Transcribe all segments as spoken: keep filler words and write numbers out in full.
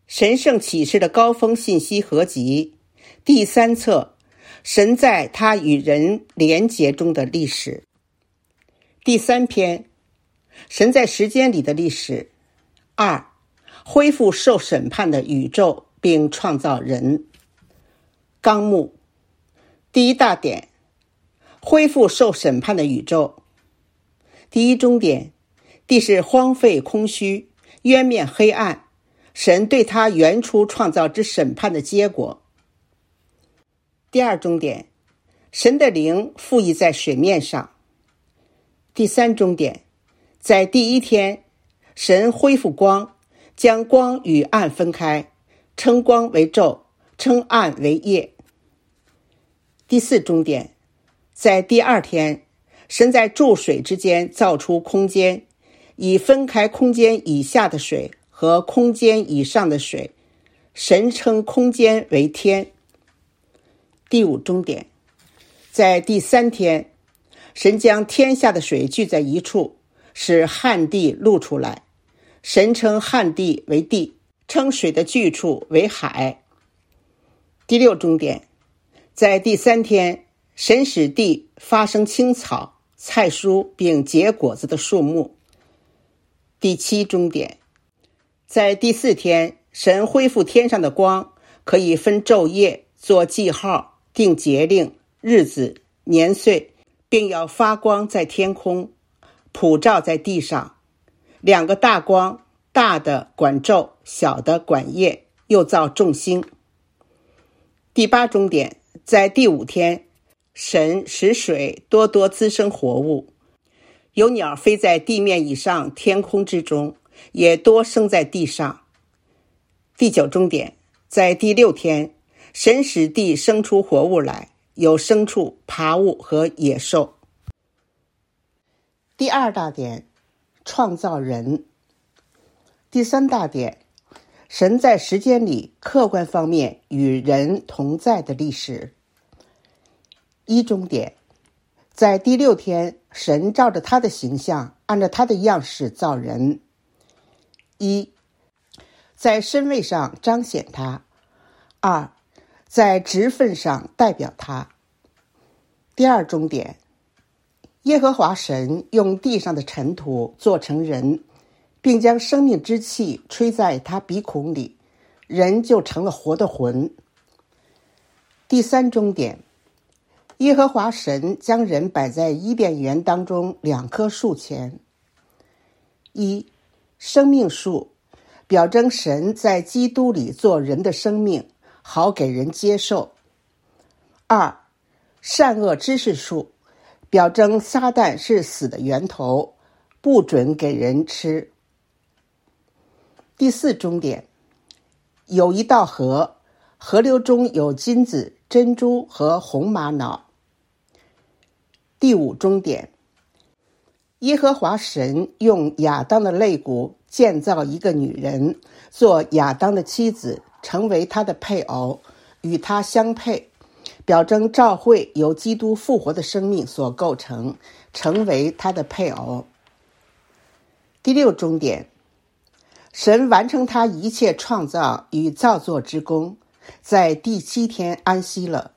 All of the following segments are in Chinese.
神圣启示的高峰信息合集，第三册，神在他与人连结中的历史。第三篇，神在时间里的历史。二，恢复受审判的宇宙并创造人。纲目。第一大点，恢复受审判的宇宙。第一中点，地是荒废空虚，渊面黑暗，神对他原初创造之审判的结果。第二中点，神的灵附议在水面上。第三中点，在第一天，神恢复光，将光与暗分开，称光为昼，称暗为夜。第四中点，在第二天，神在注水之间造出空间，以分开空间以下的水和空间以上的水，神称空间为天。第五中点，在第三天，神将天下的水聚在一处，使旱地露出来，神称旱地为地，称水的聚处为海。第六中点，在第三天，神使地发生青草、菜蔬并结果子的树木。第七中点，在第四天，神恢复天上的光，可以分昼夜，做记号，定节令、日子、年岁，并要发光在天空，普照在地上。两个大光，大的管昼，小的管夜，又造众星。第八中点，在第五天，神使水多多滋生活物，有鸟飞在地面以上天空之中，也多生在地上。第九中点，在第六天，神使地生出活物来，有牲畜、爬物和野兽。第二大点，创造人。第三大点，神在时间里客观方面与人同在的历史。一中点，在第六天，神照着他的形象，按照他的样式造人。一，在身位上彰显他；二，在职分上代表他。第二中点，耶和华神用地上的尘土做成人，并将生命之气吹在他鼻孔里，人就成了活的魂。第三中点，耶和华神将人摆在伊甸园当中两棵树前。一，生命树，表征神在基督里做人的生命，好给人接受。二，善恶知识树，表征撒旦是死的源头，不准给人吃。第四中点，有一道河，河流中有金子、珍珠和红玛瑙。第五中点，耶和华神用亚当的肋骨建造一个女人，做亚当的妻子，成为他的配偶，与他相配，表征教会由基督复活的生命所构成，成为他的配偶。第六中点，神完成他一切创造与造作之功，在第七天安息了。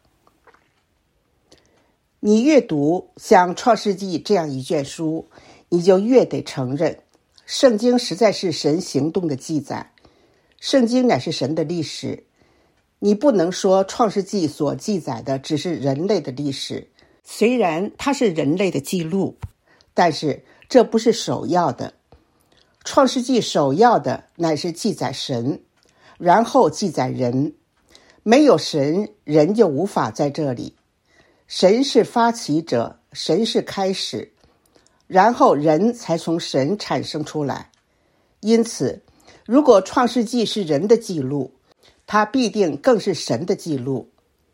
你越读像创世纪这样一卷书，你就越得承认，圣经实在是神行动的记载，圣经乃是神的历史。你不能说创世纪所记载的只是人类的历史，虽然它是人类的记录，但是这不是首要的。创世纪首要的乃是记载神，然后记载人。没有神，人就无法在这里。神是发起者，神是开始，然后人才从神产生出来。因此，如果创世纪是人的记录，它必定更是神的记录。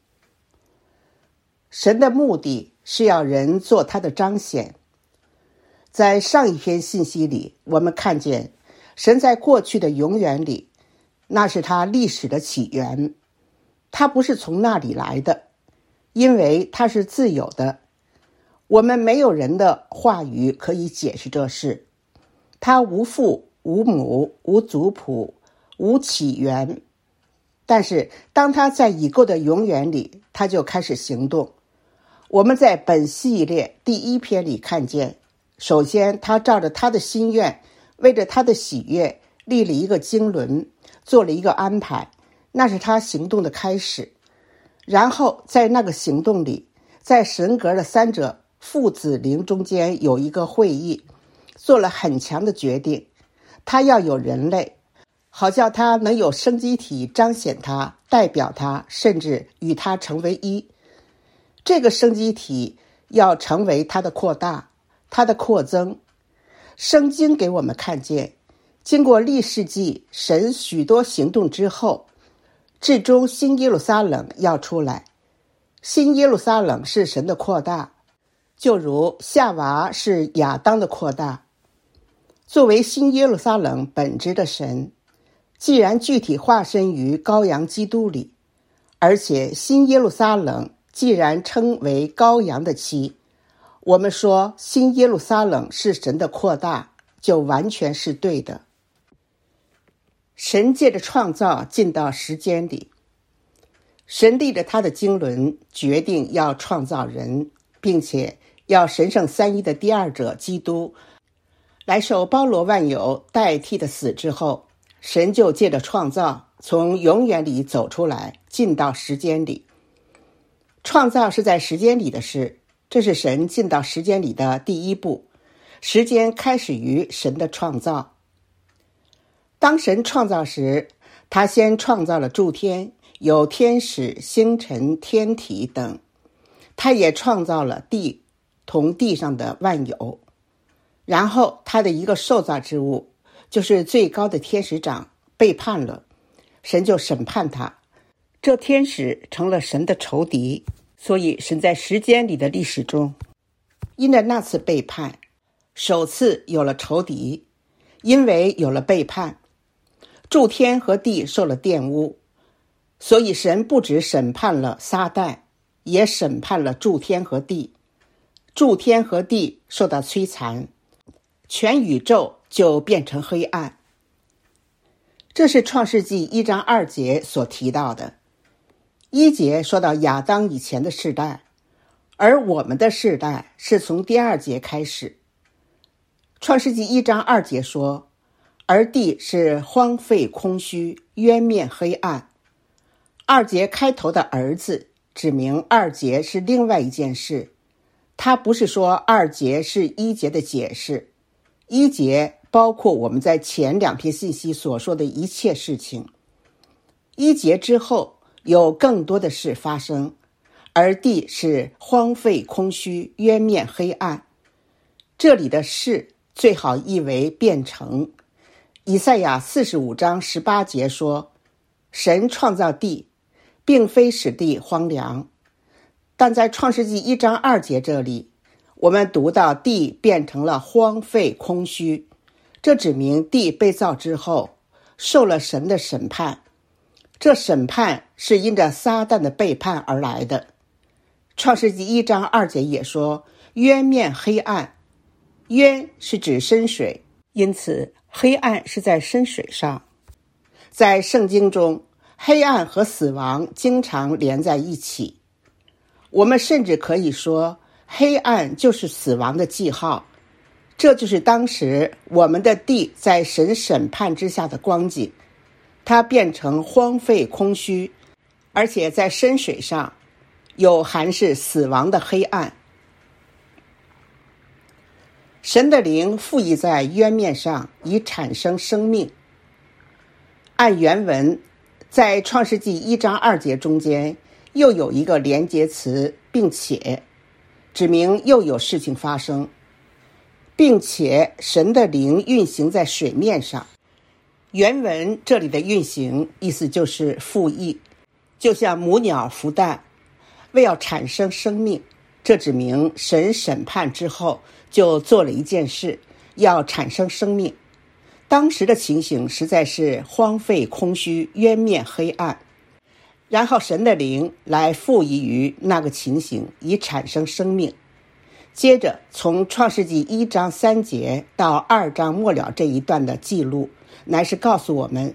神的目的是要人做他的彰显。在上一篇信息里，我们看见神在过去的永远里，那是他历史的起源，他不是从那里来的，因为他是自由的。我们没有人的话语可以解释这事。他无父无母无族谱无起源。但是当他在已过的永远里，他就开始行动。我们在本系列第一篇里看见，首先他照着他的心愿，为着他的喜悦立了一个经纶，做了一个安排，那是他行动的开始。然后在那个行动里，在神格的三者父子灵中间有一个会议，做了很强的决定，他要有人类，好叫他能有生机体彰显他，代表他，甚至与他成为一。这个生机体要成为他的扩大，他的扩增。圣经给我们看见，经过历世纪神许多行动之后，至终新耶路撒冷要出来。新耶路撒冷是神的扩大，就如夏娃是亚当的扩大。作为新耶路撒冷本质的神，既然具体化身于羔羊基督里，而且新耶路撒冷既然称为羔羊的妻，我们说新耶路撒冷是神的扩大，就完全是对的。神借着创造进到时间里，神立着他的经纶，决定要创造人，并且要神圣三一的第二者基督来受包罗万有代替的死之后，神就借着创造从永远里走出来，进到时间里。创造是在时间里的事，这是神进到时间里的第一步。时间开始于神的创造。当神创造时，他先创造了诸天，有天使、星辰、天体等。他也创造了地同地上的万有。然后他的一个受造之物，就是最高的天使长背叛了，神就审判他。这天使成了神的仇敌，所以神在时间里的历史中，因着那次背叛，首次有了仇敌。因为有了背叛，诸天和地受了玷污，所以神不只审判了撒旦，也审判了诸天和地。诸天和地受到摧残，全宇宙就变成黑暗。这是创世纪一章二节所提到的。一节说到亚当以前的世代，而我们的世代是从第二节开始。创世纪一章二节说，而地是荒废空虚，渊面黑暗。二节开头的儿子指明二节是另外一件事，它不是说二节是一节的解释。一节包括我们在前两篇信息所说的一切事情。一节之后有更多的事发生，而地是荒废空虚，渊面黑暗。这里的事最好译为变成。以赛亚四十五章十八节说，神创造地，并非使地荒凉。但在创世纪一章二节这里，我们读到地变成了荒废空虚，这指明地被造之后受了神的审判。这审判是因着撒旦的背叛而来的。创世纪一章二节也说，渊面黑暗。渊是指深水，因此黑暗是在深水上。在圣经中，黑暗和死亡经常连在一起。我们甚至可以说，黑暗就是死亡的记号。这就是当时我们的地在神审判之下的光景，它变成荒废空虚，而且在深水上有含是死亡的黑暗。神的灵附议在渊面上，以产生生命。按原文，在创世纪一章二节中间又有一个连结词，并且指明又有事情发生，并且神的灵运行在水面上。原文这里的运行意思就是复议，就像母鸟孵蛋，为要产生生命。这指明神审判之后就做了一件事，要产生生命。当时的情形实在是荒废空虚，渊面黑暗。然后神的灵来附议于那个情形，以产生生命。接着从创世纪一章三节到二章末了这一段的记录，乃是告诉我们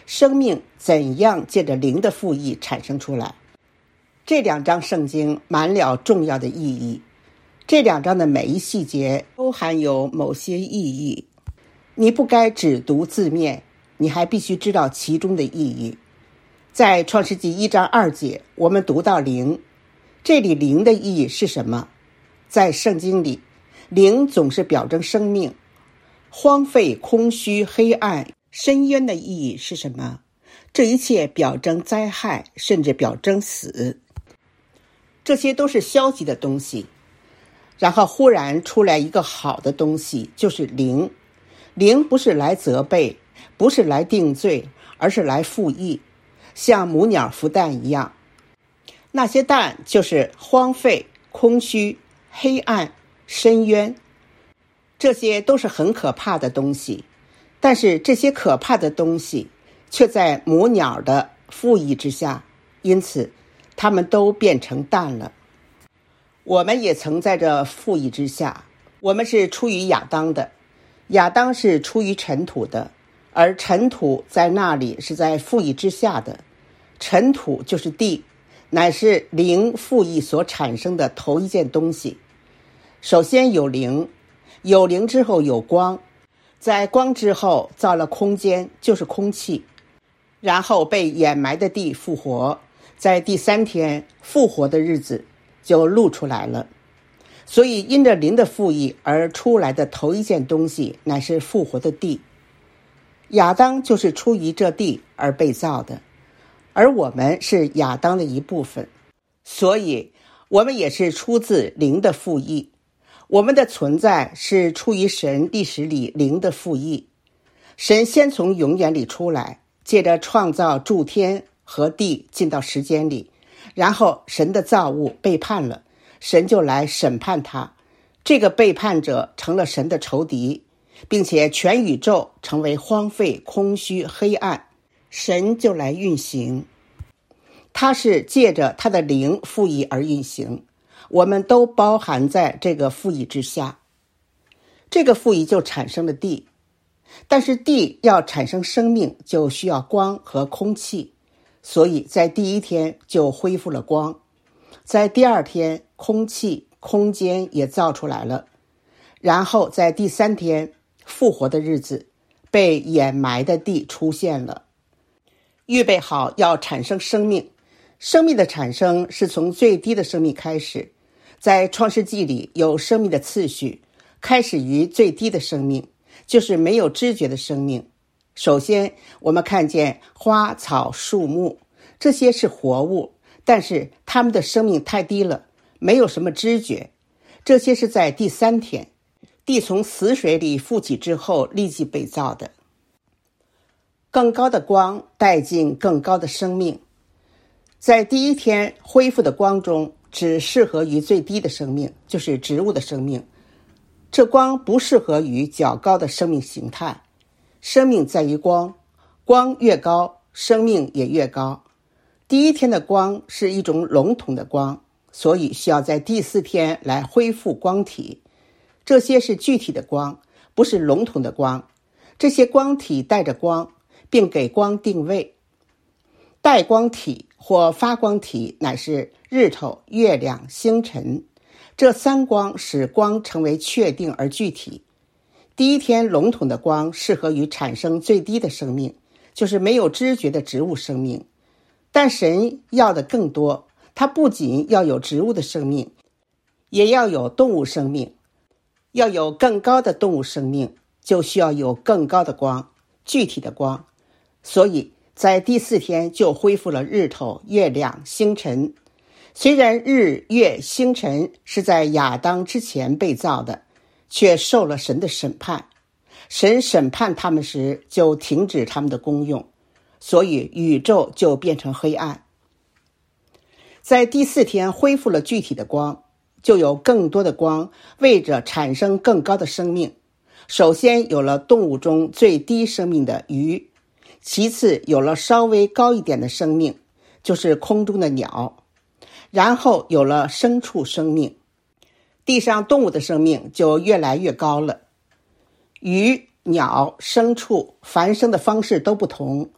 生命怎样借着灵的赋役产生出来。这两章圣经满了重要的意义，这两章的每一细节都含有某些意义。你不该只读字面，你还必须知道其中的意义。在创世纪一章二节，我们读到灵，这里灵的意义是什么？在圣经里，灵总是表征生命。荒废、空虚、黑暗、深渊的意义是什么？这一切表征灾害，甚至表征死。这些都是消极的东西。然后忽然出来一个好的东西，就是灵。灵不是来责备，不是来定罪，而是来赋役，像母鸟孵蛋一样。那些蛋就是荒废、空虚、黑暗、深渊，这些都是很可怕的东西。但是这些可怕的东西却在母鸟的赋役之下，因此它们都变成蛋了。我们也曾在这赋役之下，我们是出于亚当的，亚当是出于尘土的，而尘土在那里是在赋役之下的。尘土就是地，乃是灵赋役所产生的头一件东西。首先有灵，有灵之后有光，在光之后造了空间，就是空气，然后被掩埋的地复活，在第三天复活的日子就露出来了。所以因着灵的赋役而出来的头一件东西乃是复活的地。亚当就是出于这地而被造的，而我们是亚当的一部分，所以我们也是出自灵的赋役。我们的存在是出于神历史里灵的赋役。神先从永远里出来，借着创造诸天和地进到时间里，然后神的造物背叛了，神就来审判他。这个背叛者成了神的仇敌，并且全宇宙成为荒废、空虚、黑暗，神就来运行。他是借着他的灵赋役而运行，我们都包含在这个赋役之下。这个赋役就产生了地，但是地要产生生命就需要光和空气，所以在第一天就恢复了光，在第二天空气、空间也造出来了，然后在第三天复活的日子，被掩埋的地出现了，预备好要产生生命。生命的产生是从最低的生命开始，在创世纪里有生命的次序，开始于最低的生命，就是没有知觉的生命。首先我们看见花草树木，这些是活物，但是它们的生命太低了，没有什么知觉。这些是在第三天，地从死水里复起之后立即被造的。更高的光带进更高的生命，在第一天恢复的光中只适合于最低的生命，就是植物的生命。这光不适合于较高的生命形态。生命在于光，光越高，生命也越高。第一天的光是一种笼统的光，所以需要在第四天来恢复光体。这些是具体的光，不是笼统的光。这些光体带着光，并给光定位。带光体或发光体乃是日头、月亮、星辰，这三光使光成为确定而具体。第一天笼统的光适合于产生最低的生命，就是没有知觉的植物生命。但神要的更多，他不仅要有植物的生命，也要有动物生命。要有更高的动物生命，就需要有更高的光，具体的光。所以在第四天就恢复了日头、月亮、星辰。虽然日、月、星辰是在亚当之前被造的，却受了神的审判。神审判他们时就停止他们的功用，所以宇宙就变成黑暗。在第四天恢复了具体的光，就有更多的光为着产生更高的生命。首先有了动物中最低生命的鱼，其次有了稍微高一点的生命，就是空中的鸟，然后有了牲畜生命。地上动物的生命就越来越高了。鱼、鸟、牲畜繁生的方式都不同，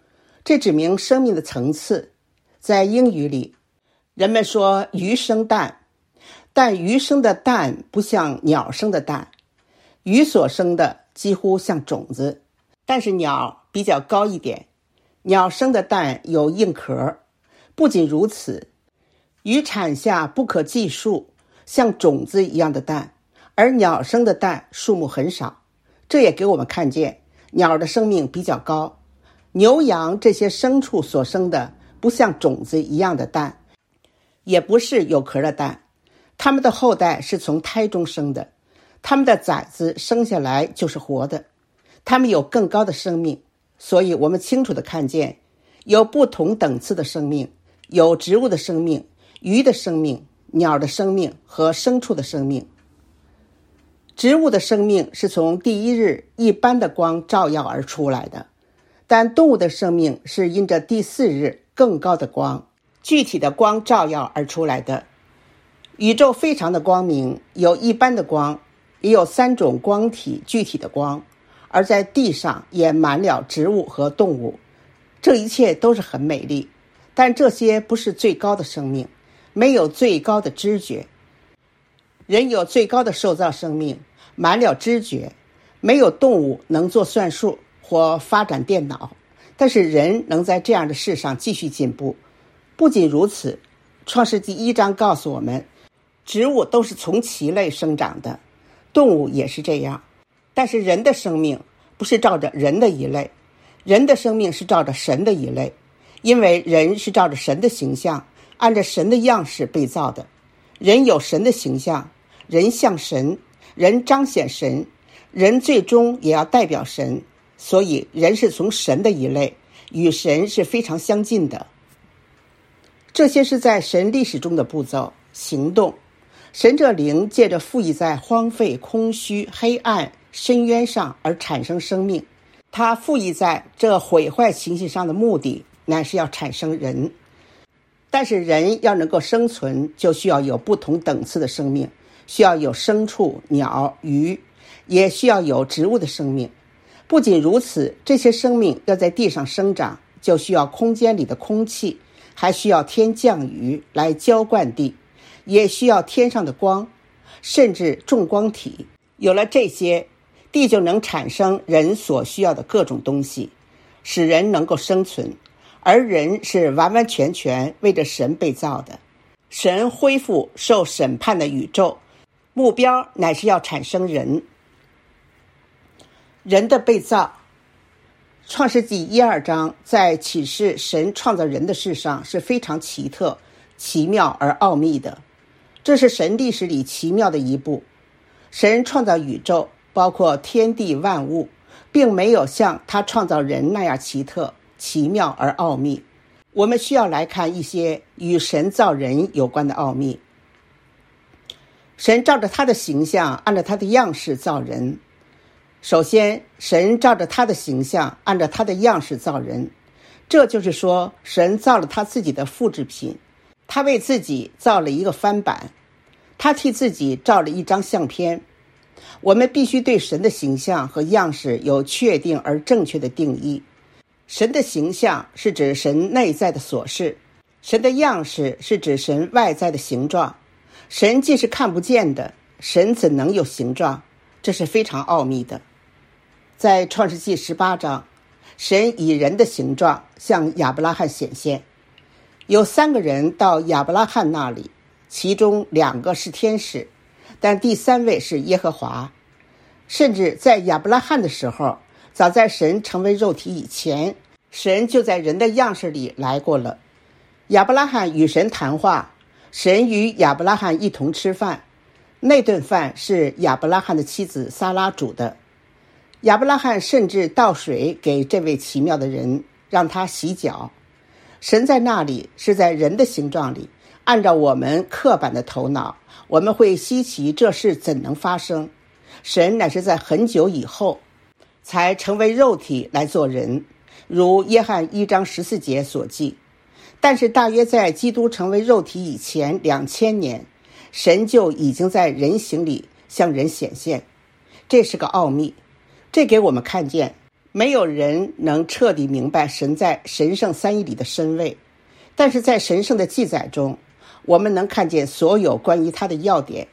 这指明生命的层次。在英语里，人们说鱼生蛋，但鱼生的蛋不像鸟生的蛋，鱼所生的几乎像种子，但是鸟比较高一点，鸟生的蛋有硬壳。不仅如此，鱼产下不可计数像种子一样的蛋，而鸟生的蛋数目很少。这也给我们看见鸟的生命比较高。牛羊这些牲畜所生的不像种子一样的蛋，也不是有壳的蛋，它们的后代是从胎中生的，它们的崽子生下来就是活的，它们有更高的生命。所以我们清楚地看见有不同等次的生命，有植物的生命、鱼的生命、鸟的生命和牲畜的生命。植物的生命是从第一日一般的光照耀而出来的，但动物的生命是因着第四日更高的光、具体的光照耀而出来的。宇宙非常的光明，有一般的光，也有三种光体具体的光，而在地上也满了植物和动物。这一切都是很美丽，但这些不是最高的生命，没有最高的知觉。人有最高的受造生命，满了知觉，没有动物能做算术或发展电脑，但是人能在这样的事上继续进步。不仅如此，创世纪一章告诉我们，植物都是从其类生长的，动物也是这样。但是人的生命不是照着人的一类，人的生命是照着神的一类，因为人是照着神的形象，按着神的样式被造的。人有神的形象，人像神，人彰显神，人最终也要代表神，所以人是从神的一类，与神是非常相近的。这些是在神历史中的步骤、行动。神这灵借着赋予在荒废、空虚、黑暗、深渊上而产生生命，他赋予在这毁坏情形上的目的乃是要产生人。但是人要能够生存，就需要有不同等次的生命，需要有牲畜、鸟、鱼，也需要有植物的生命。不仅如此，这些生命要在地上生长，就需要空间里的空气，还需要天降雨来浇灌地，也需要天上的光，甚至众光体。有了这些，地就能产生人所需要的各种东西，使人能够生存。而人是完完全全为着神被造的。神恢复受审判的宇宙，目标乃是要产生人。人的被造，创世纪一二章在启示神创造人的事上是非常奇特、奇妙而奥秘的。这是神历史里奇妙的一步。神创造宇宙，包括天地万物，并没有像他创造人那样奇特、奇妙而奥秘。我们需要来看一些与神造人有关的奥秘。神照着他的形象，按照他的样式造人。首先，神照着他的形象，按照他的样式造人。这就是说，神造了他自己的复制品，他为自己造了一个翻版，他替自己照了一张相片。我们必须对神的形象和样式有确定而正确的定义。神的形象是指神内在的所事，神的样式是指神外在的形状。神既是看不见的，神怎能有形状？这是非常奥秘的。在创世纪十八章，神以人的形状向亚伯拉罕显现。有三个人到亚伯拉罕那里，其中两个是天使，但第三位是耶和华。甚至在亚伯拉罕的时候，早在神成为肉体以前，神就在人的样式里来过了。亚伯拉罕与神谈话，神与亚伯拉罕一同吃饭，那顿饭是亚伯拉罕的妻子撒拉煮的。亚伯拉罕甚至倒水给这位奇妙的人，让他洗脚。神在那里是在人的形状里，按照我们刻板的头脑，我们会稀奇这事怎能发生。神乃是在很久以后才成为肉体来做人，如约翰一章十四节所记。但是大约在基督成为肉体以前两千年，神就已经在人形里向人显现。这是个奥秘，这给我们看见没有人能彻底明白神在神圣三一里的身位，但是在神圣的记载中，我们能看见所有关于他的要点。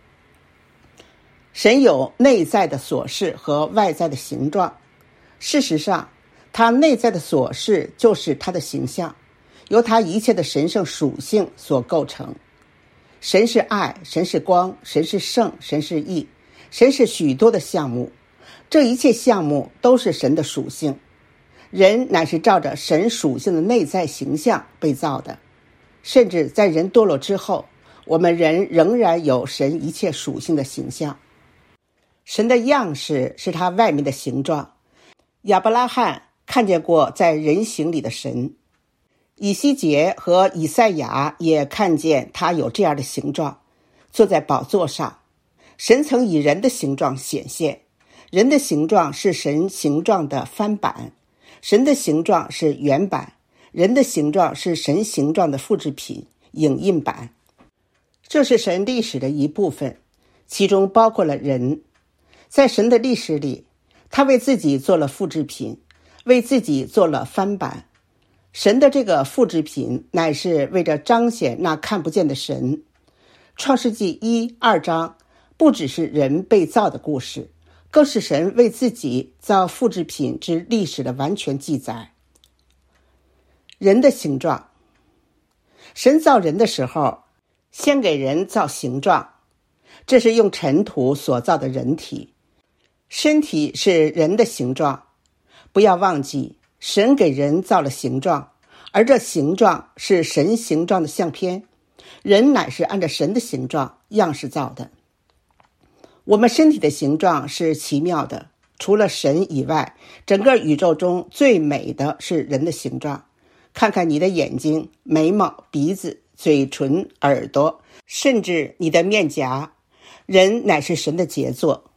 神有内在的所事和外在的形状，事实上，他内在的所事就是他的形象，由他一切的神圣属性所构成。神是爱，神是光，神是圣，神是义，神是许多的项目，这一切项目都是神的属性。人乃是照着神属性的内在形象被造的，甚至在人堕落之后，我们人仍然有神一切属性的形象。神的样式是他外面的形状，亚伯拉罕看见过在人形里的神，以西结和以赛亚也看见他有这样的形状，坐在宝座上。神曾以人的形状显现，人的形状是神形状的翻版，神的形状是原版，人的形状是神形状的复制品，影印版。这是神历史的一部分，其中包括了人。在神的历史里，他为自己做了复制品，为自己做了翻版。神的这个复制品乃是为着彰显那看不见的神。创世纪一、二章不只是人被造的故事，更是神为自己造复制品之历史的完全记载。人的形状，神造人的时候，先给人造形状，这是用尘土所造的人体。身体是人的形状，不要忘记，神给人造了形状，而这形状是神形状的相片，人乃是按照神的形状样式造的。我们身体的形状是奇妙的，除了神以外，整个宇宙中最美的是人的形状。看看你的眼睛、眉毛、鼻子、嘴唇、耳朵，甚至你的面颊，人乃是神的杰作。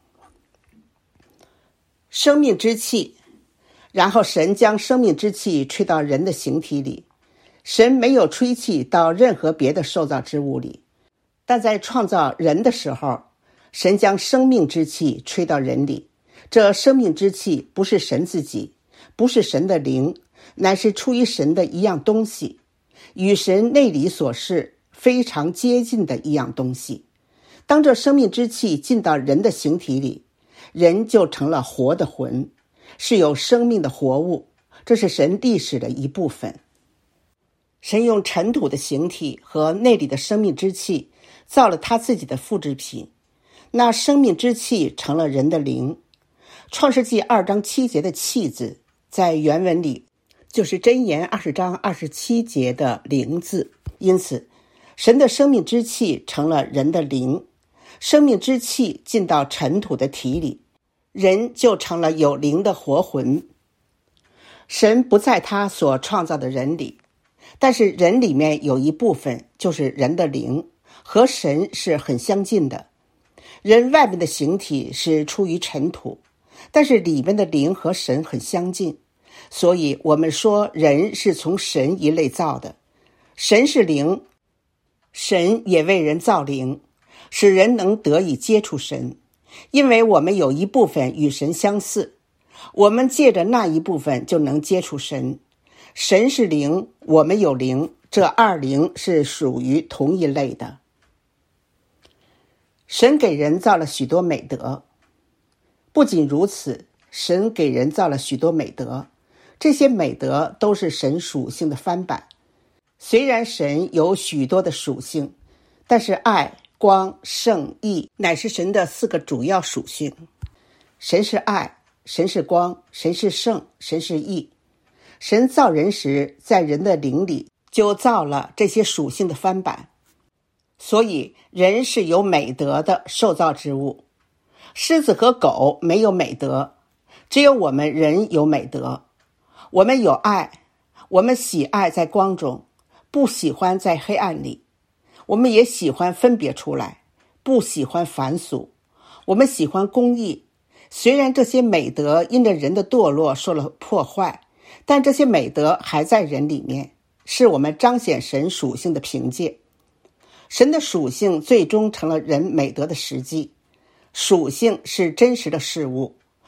生命之气，然后神将生命之气吹到人的形体里。神没有吹气到任何别的受造之物里，但在创造人的时候，神将生命之气吹到人里。这生命之气不是神自己，不是神的灵，乃是出于神的一样东西，与神内里所是非常接近的一样东西。当这生命之气进到人的形体里，人就成了活的魂，是有生命的活物，这是神历史的一部分。神用尘土的形体和内里的生命之气造了他自己的复制品，那生命之气成了人的灵。创世纪二章七节的气字，在原文里就是箴言二十章二十七节的灵字，因此神的生命之气成了人的灵，生命之气进到尘土的体里，人就成了有灵的活魂。神不在他所创造的人里，但是人里面有一部分就是人的灵，和神是很相近的。人外面的形体是出于尘土，但是里面的灵和神很相近，所以我们说人是从神一类造的。神是灵，神也为人造灵，使人能得以接触神，因为我们有一部分与神相似，我们借着那一部分就能接触神。神是灵，我们有灵，这二灵是属于同一类的。神给人造了许多美德，不仅如此，神给人造了许多美德，这些美德都是神属性的翻版。虽然神有许多的属性，但是爱、光、圣、义乃是神的四个主要属性。神是爱，神是光，神是圣，神是义。神造人时，在人的灵里就造了这些属性的翻版，所以人是有美德的受造之物。狮子和狗没有美德，只有我们人有美德。我们有爱，我们喜爱在光中，不喜欢在黑暗里。我们也喜欢分别出来，不喜欢凡俗。我们喜欢公义，虽然这些美德因着人的堕落受了破坏，但这些美德还在人里面，是我们彰显神属性的凭借。神的属性最终成了人美德的实际。属性是真实的事物，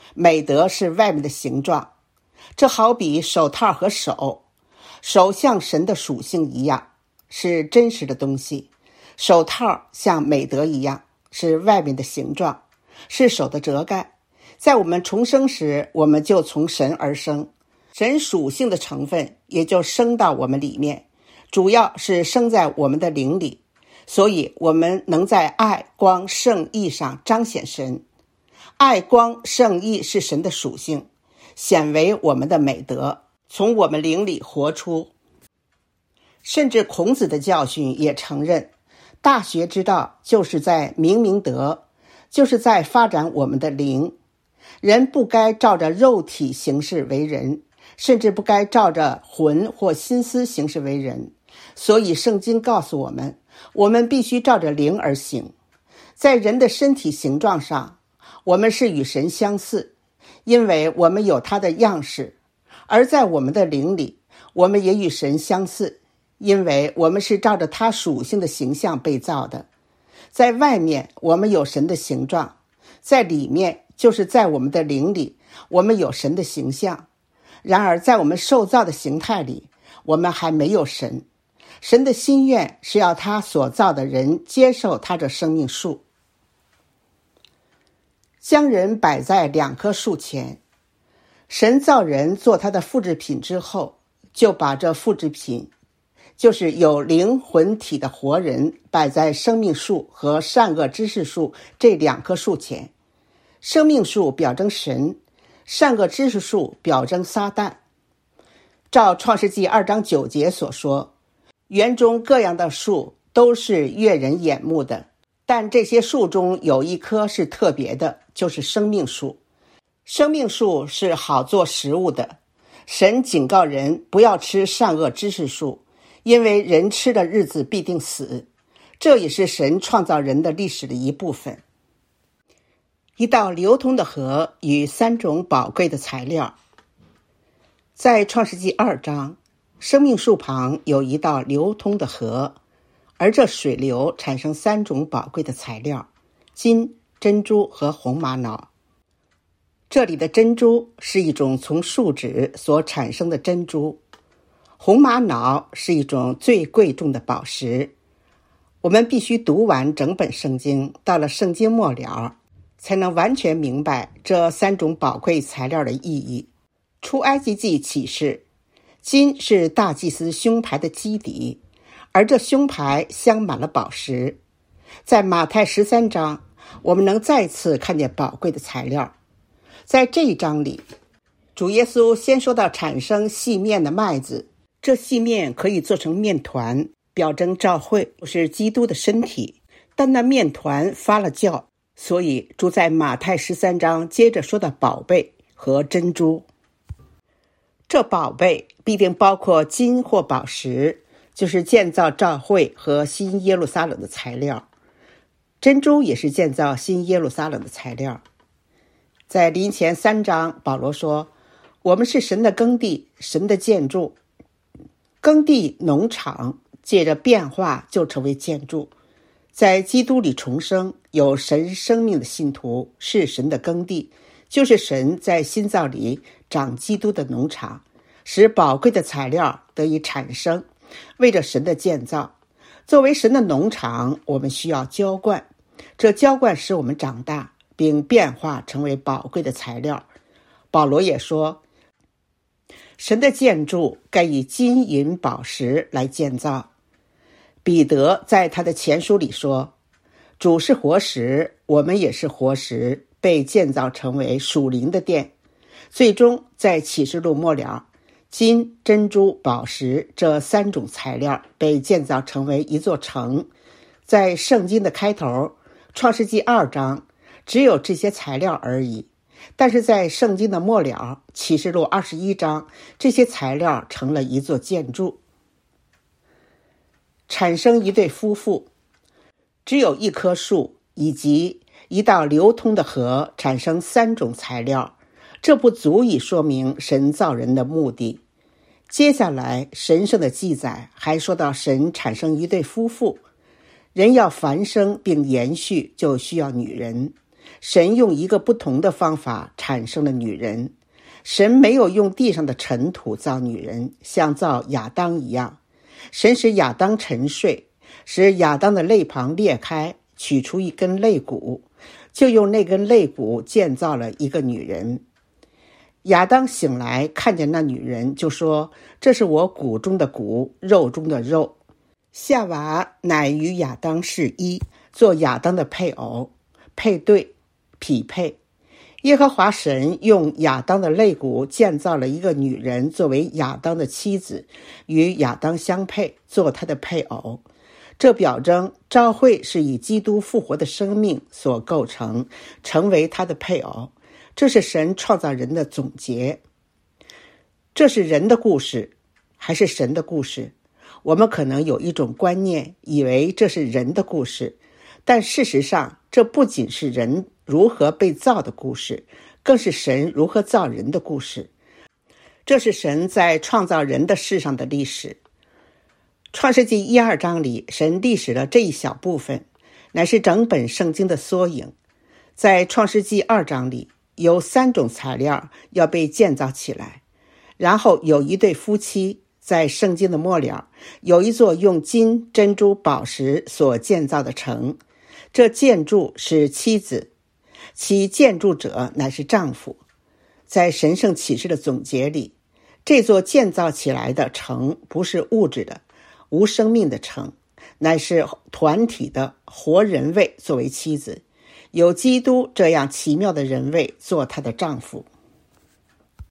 美德是外面的形状。这好比手套和手，手像神的属性一样，是真实的东西；手套像美德一样，是外面的形状，是手的遮盖。在我们重生时，我们就从神而生，神属性的成分也就生到我们里面，主要是生在我们的灵里，所以我们能在爱、光、圣、义上彰显神。爱、光、圣、义是神的属性，显为我们的美德，从我们灵里活出。甚至孔子的教训也承认，大学之道就是在明明德，就是在发展我们的灵。人不该照着肉体行事为人，甚至不该照着魂或心思行事为人。所以圣经告诉我们，我们必须照着灵而行。在人的身体形状上，我们是与神相似，因为我们有他的样式；而在我们的灵里，我们也与神相似，因为我们是照着他属性的形象被造的。在外面，我们有神的形状；在里面，就是在我们的灵里，我们有神的形象。然而在我们受造的形态里，我们还没有神。神的心愿是要他所造的人接受他的生命树。将人摆在两棵树前，神造人做他的复制品之后，就把这复制品，就是有灵魂体的活人，摆在生命树和善恶知识树这两棵树前。生命树表征神，善恶知识树表征撒旦。照创世纪二章九节所说，园中各样的树都是悦人眼目的，但这些树中有一棵是特别的，就是生命树。生命树是好做食物的。神警告人不要吃善恶知识树，因为人吃的日子必定死。这也是神创造人的历史的一部分。一道流通的河与三种宝贵的材料。在创世纪二章，生命树旁有一道流通的河，而这水流产生三种宝贵的材料：金、珍珠和红玛瑙。这里的珍珠是一种从树脂所产生的珍珠，红玛瑙是一种最贵重的宝石。我们必须读完整本圣经，到了圣经末了，才能完全明白这三种宝贵材料的意义。出埃及记启示，金是大祭司胸牌的基底，而这胸牌镶满了宝石。在马太十三章，我们能再次看见宝贵的材料。在这一章里，主耶稣先说到产生细面的麦子，这细面可以做成面团，表征教会，是基督的身体。但那面团发了酵，所以主在马太十三章接着说到宝贝和珍珠。这宝贝必定包括金或宝石，就是建造教会和新耶路撒冷的材料。珍珠也是建造新耶路撒冷的材料。在林前三章，保罗说，我们是神的耕地，神的建筑。耕地、农场借着变化就成为建筑。在基督里重生，有神生命的信徒是神的耕地，就是神在新造里长基督的农场，使宝贵的材料得以产生，为着神的建造。作为神的农场，我们需要浇灌，这浇灌使我们长大，并变化成为宝贵的材料。保罗也说，神的建筑该以金银宝石来建造。彼得在他的前书里说，主是活石，我们也是活石，被建造成为属灵的殿。最终在启示录末了，金、珍珠、宝石这三种材料被建造成为一座城。在圣经的开头，创世纪二章只有这些材料而已，但是在圣经的末了，启示录二十一章，这些材料成了一座建筑。产生一对夫妇，只有一棵树以及一道流通的河产生三种材料，这不足以说明神造人的目的。接下来神圣的记载还说到神产生一对夫妇，人要繁生并延续就需要女人， 神用一个不同的方法产生了女人。神没有用地上的尘土造女人，像造亚当一样。神使亚当沉睡，使亚当的肋旁裂开，取出一根肋骨，就用那根肋骨建造了一个女人。亚当醒来，看见那女人，就说：这是我骨中的骨，肉中的肉。夏娃乃与亚当是一，做亚当的配偶，配对，匹配。耶和华神用亚当的肋骨建造了一个女人，作为亚当的妻子，与亚当相配，做他的配偶。这表征召会是以基督复活的生命所构成，成为他的配偶。这是神创造人的总结。这是人的故事，还是神的故事？我们可能有一种观念，以为这是人的故事，但事实上，这不仅是人如何被造的故事，更是神如何造人的故事。这是神在创造人的事上的历史。创世纪一二章里，神历史了这一小部分，乃是整本圣经的缩影。在创世纪二章里，有三种材料要被建造起来，然后有一对夫妻，在圣经的末了，有一座用金、珍珠、宝石所建造的城，这建筑是妻子，其建筑者乃是丈夫。在神圣启示的总结里，这座建造起来的城不是物质的、无生命的城，乃是团体的活人位作为妻子，有基督这样奇妙的人位做她的丈夫。